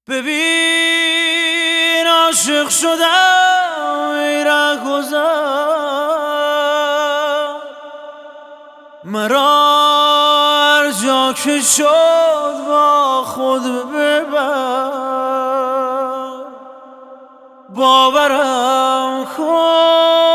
ببین عاشق شدم ای رهگذر، مرا هر جا که شد با خود ببر، باورم کن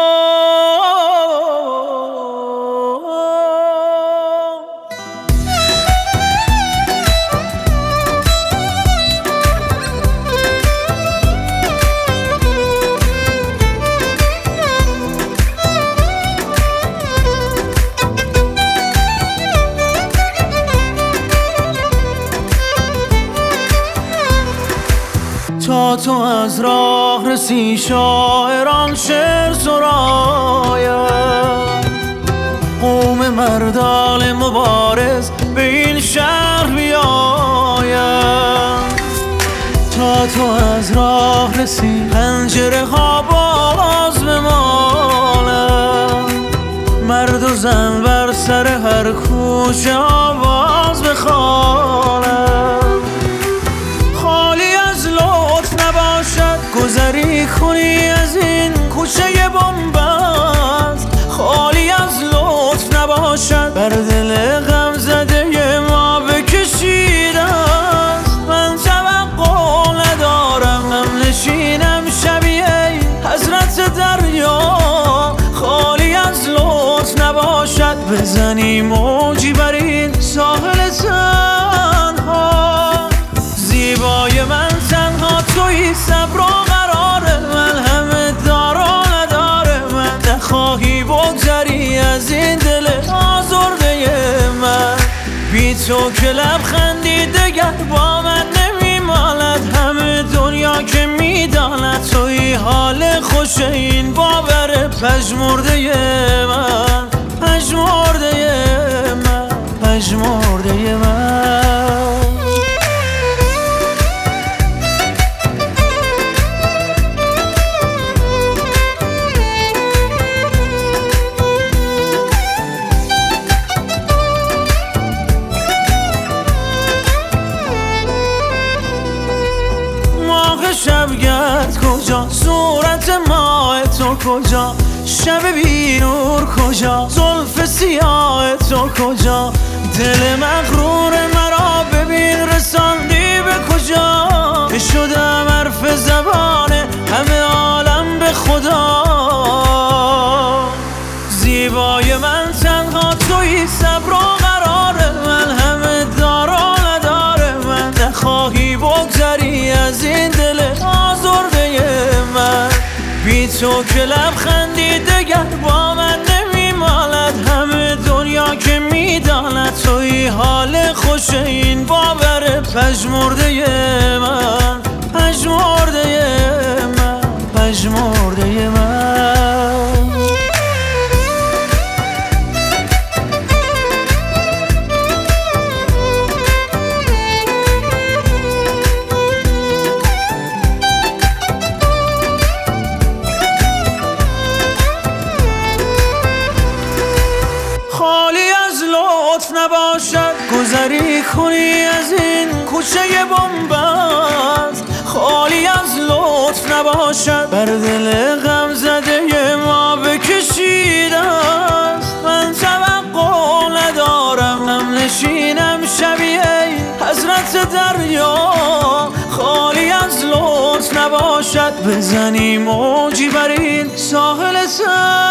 تا تو از راه رسی شاعران شعر سراید، قوم مردان مبارز به این شهر بیاید. تا تو از راه رسی پنجره ها باز بمالد، مرد و زن بر سر هر کوچه آواز بخوانند. گذری کنی از این کوچه بنبست، خالی از لطف نباشد بر دل غم زده ما بکشیده است. من توقع ندارم هم نشینم شبیه حضرت دریا، خالی از لطف نباشد بزنی موجی بر این ساحل تنها. زیبای من تنها تویی، صبر و قرار من همه دار و نداره. من نخواهی بگذری از این دل آزرده من، بی تو که لبخندی دگر با من نمیماند. همه دنیا که میداند تویی حال خوش این باور پژمرده من، پژمرده من، پژمرده من. شبگرد کجا، صورت ماه تو کجا، شب بی نور کجا، زلف سیاه تو کجا. دل مغرور مرا ببین رساندی به کجا، که شدم حرف زبان همه عالم به خدا. زیبای من تنها تویی، صبر و قرار من همه دار و نداره. من نخواهی بگذری از این دل آزرده من، بی تو که لبخندی دگر با من نمیماند. همه دنیا که میداند تویی حال خوش این باور پژمرده من، پژمرده من، پژمرده من. نباشد گذری کنی از این کوچه بنبست، خالی از لطف نباشد بر دل غم زده ما بکشیده است. من توقع ندارم هم نشینم شبیه حضرت دریا، خالی از لطف نباشد بزنی موجی بر این ساحل